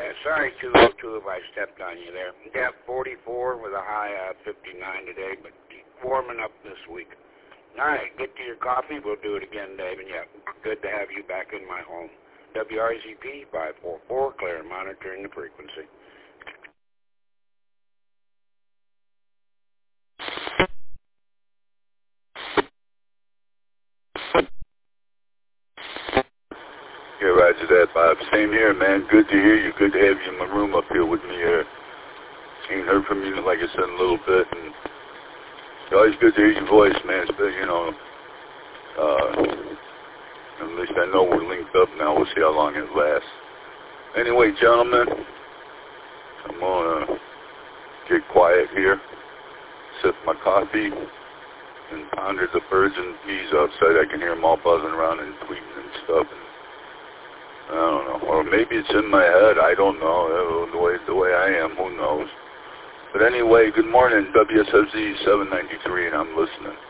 Sorry, 202, if I stepped on you there. Yeah, 44 with a high of 59 today, but keep warming up this week. All right, get to your coffee. We'll do it again, Dave. And yeah, good to have you back in my home. WRZP 544, clear, monitoring the frequency. Yeah, roger that, Bob. Same here, man. Good to hear you. Good to have you in my room up here with me here. Ain't heard from you, like I said, in a little bit. And it's always good to hear your voice, man. It's been, at least I know we're linked up now. We'll see how long it lasts. Anyway, gentlemen, I'm going to get quiet here, sip my coffee, and ponder the birds and bees outside. I can hear them all buzzing around and tweeting and stuff. I don't know. Or maybe it's in my head. I don't know. The way I am, who knows? But anyway, good morning, WSFZ 793, and I'm listening.